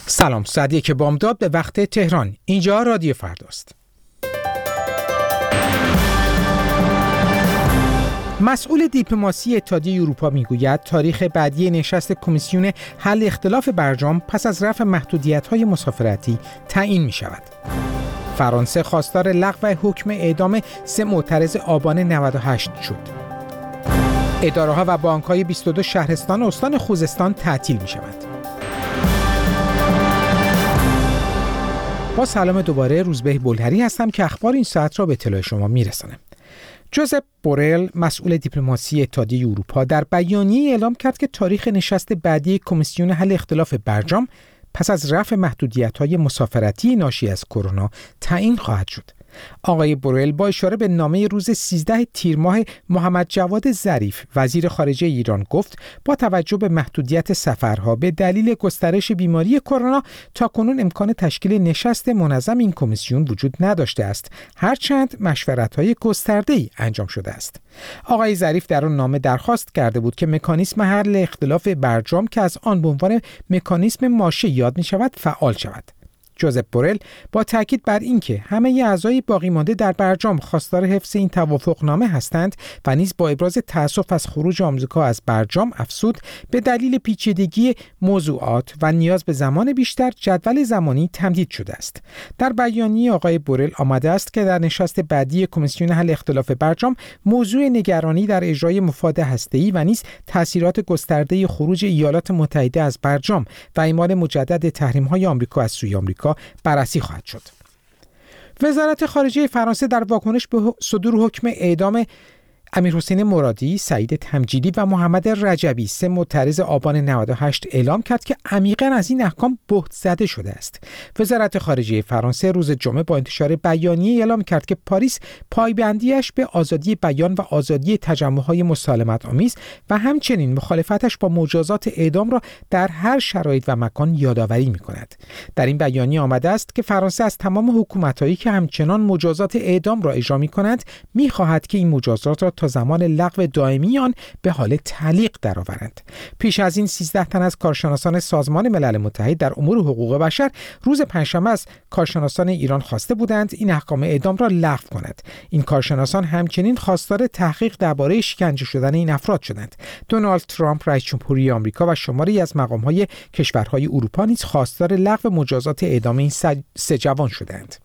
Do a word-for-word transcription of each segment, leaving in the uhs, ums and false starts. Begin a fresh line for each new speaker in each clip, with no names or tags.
سلام، ساعت یک بامداد به وقت تهران. اینجا رادیو فرداست. مسئول دیپلماسی اتحادیه اروپا میگوید تاریخ بعدی نشست کمیسیون حل اختلاف برجام پس از رفع محدودیت‌های مسافرتی تعیین می‌شود. فرانسه خواستار لغو حکم اعدام سه معترض آبان نود و هشت شد. اداره‌ها و بانک‌های بیست و دو شهرستان استان خوزستان تعطیل می‌شوند. با سلام دوباره، روزبه بلهری هستم که اخبار این ساعت را به اطلاع شما میرسانم. جوزپ بورل، مسئول دیپلماسی اتحادیه اروپا، در بیانیه اعلام کرد که تاریخ نشست بعدی کمیسیون حل اختلاف برجام پس از رفع محدودیت‌های مسافرتی ناشی از کرونا تعیین خواهد شد. آقای بورل با اشاره به نامه روز سیزده تیر ماه محمد جواد ظریف وزیر خارجه ایران گفت با توجه به محدودیت سفرها به دلیل گسترش بیماری کرونا تاکنون امکان تشکیل نشست منظم این کمیسیون وجود نداشته است، هرچند مشورت‌های گسترده‌ای انجام شده است. آقای ظریف در آن نامه درخواست کرده بود که مکانیزم حل اختلاف برجام که از آن به عنوان مکانیزم ماشه یاد می‌شود فعال شود. جوزپ بورل با تاکید بر اینکه همه اعضای باقی مانده در برجام خواستار حفظ این توافقنامه هستند و نیز با ابراز تأسف از خروج آمریکا از برجام افزود به دلیل پیچیدگی موضوعات و نیاز به زمان بیشتر جدول زمانی تمدید شده است. در بیانیه آقای بورل آمده است که در نشست بعدی کمیسیون حل اختلاف برجام موضوع نگرانی در اجرای مفاد هسته‌ای و نیز تأثیرات گسترده خروج ایالات متحده از برجام و اعمال مجدد تحریم‌های آمریکا از سوی آمریکا بررسی خواهد شد. وزارت خارجه فرانسه در واکنش به صدور حکم اعدام امیرحسین مرادی، سعید تمجیدی و محمد رجبی، سه معترض آبان نود و هشت، اعلام کرد که عمیقاً از این احکام بهت زده شده است. وزارت خارجه فرانسه روز جمعه با انتشار بیانیه اعلام کرد که پاریس پایبندیش به آزادی بیان و آزادی تجمع‌های مسالمت آمیز و همچنین مخالفتش با مجازات اعدام را در هر شرایط و مکان یادآوری می‌کند. در این بیانیه آمده است که فرانسه از تمام حکومت‌هایی که همچنان مجازات اعدام را اجرا می‌کنند می‌خواهد که این مجازات را تا زمان لغو دائمی آن به حال تعلیق درآورند. پیش از این سیزده تن از کارشناسان سازمان ملل متحد در امور حقوق بشر روز پنجشنبه از کارشناسان ایران خواسته بودند این احکام اعدام را لغو کند. این کارشناسان همچنین خواستار تحقیق درباره شکنجه شدن این افراد شدند. دونالد ترامپ رئیس جمهوری آمریکا و شماری از مقام‌های کشورهای اروپا نیز خواستار لغو مجازات اعدام این سه جوان شدند.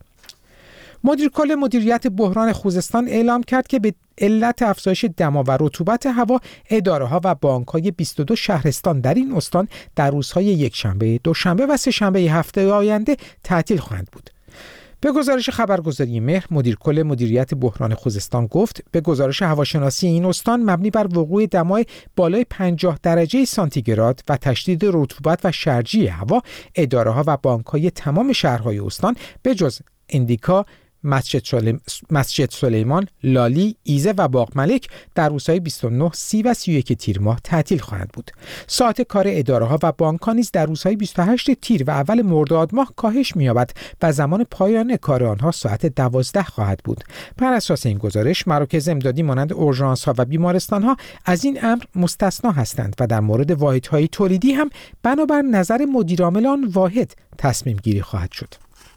مدیر کل مدیریت بحران خوزستان اعلام کرد که به علت افزایش دما و رطوبت هوا اداره‌ها و بانک‌های بیست و دو شهرستان در این استان در روزهای یکشنبه، دوشنبه و سه‌شنبه هفته آینده تعطیل خواهند بود. به گزارش خبرگزاری مهر، مدیر کل مدیریت بحران خوزستان گفت به گزارش هواشناسی این استان مبنی بر وقوع دمای بالای پنجاه درجه سانتیگراد و تشدید رطوبت و شرجی هوا، اداره‌ها و بانک‌های تمام شهرهای استان به جز اندیکا، مسجد, سلیم... مسجد سلیمان، لالی، ایزه و باغ ملک در روزهای بیست و نه، سی و سی و یک تیر ماه تعطیل خواهند بود. ساعت کار اداره‌ها و بانک‌ها نیز در روزهای بیست و هشت تیر و اول مرداد ماه کاهش می‌یابد و زمان پایان کار آنها ساعت دوازده خواهد بود. بر اساس این گزارش، مراکز امدادی مانند اورژانس‌ها و بیمارستان‌ها از این امر مستثنا هستند و در مورد واحدهای تولیدی هم بنابر نظر مدیرعامل آن واحد تصمیم گیری خواهد شد.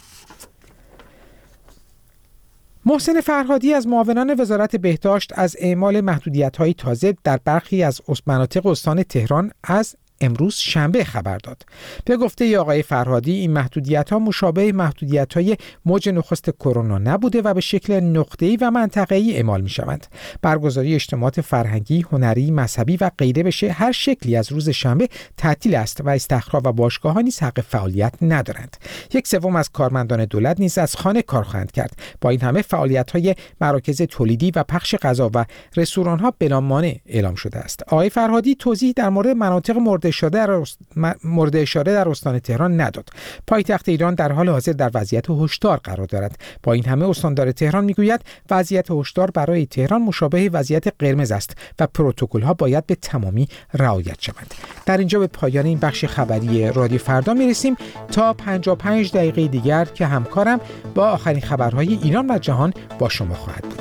محسن فرهادی از معاونان وزارت بهداشت از اعمال محدودیت‌های تازه در برخی از مناطق استان تهران از امروز شنبه خبر داد. به گفته آقای فرهادی این محدودیت‌ها مشابه محدودیت‌های موج نخست کرونا نبوده و به شکل نقطه‌ای و منطقه‌ای اعمال می‌شوند. برگزاری اجتماعات فرهنگی، هنری، مذهبی و غیره به هر شکلی از روز شنبه تعطیل است و استخرها و باشگاه‌ها نیز حق فعالیت ندارند. یک سوم از کارمندان دولت نیز از خانه کار خواهند کرد. با این همه فعالیت‌های مراکز تولیدی و پخش غذا و رستوران‌ها بلا مانع اعلام شده است. آقای فرهادی توضیح در مورد مناطق مورد مورد اشاره در استان تهران نداد. پایتخت ایران در حال حاضر در وضعیت هشدار قرار دارد. با این همه استاندار تهران میگوید وضعیت هشدار برای تهران مشابه وضعیت قرمز است و پروتکل‌ها باید به تمامی رعایت شوند. در اینجا به پایان این بخش خبری رادیو فردا میرسیم تا پنجاه و پنج دقیقه دیگر که همکارم با آخرین خبرهای ایران و جهان با شما خواهد بود.